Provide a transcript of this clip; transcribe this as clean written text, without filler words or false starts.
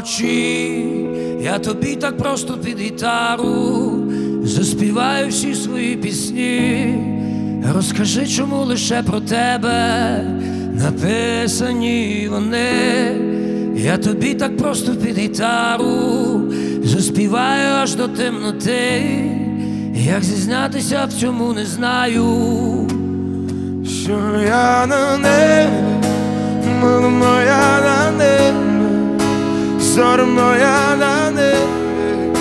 ночі я тобі так просто під гітару заспіваю всі свої пісні. Розкажи, чому лише про тебе написані вони. Я тобі так просто під гітару заспіваю аж до темноти. Як зізнатися в цьому не знаю. Що я на небі, мила моя на небі, зором моя на небі.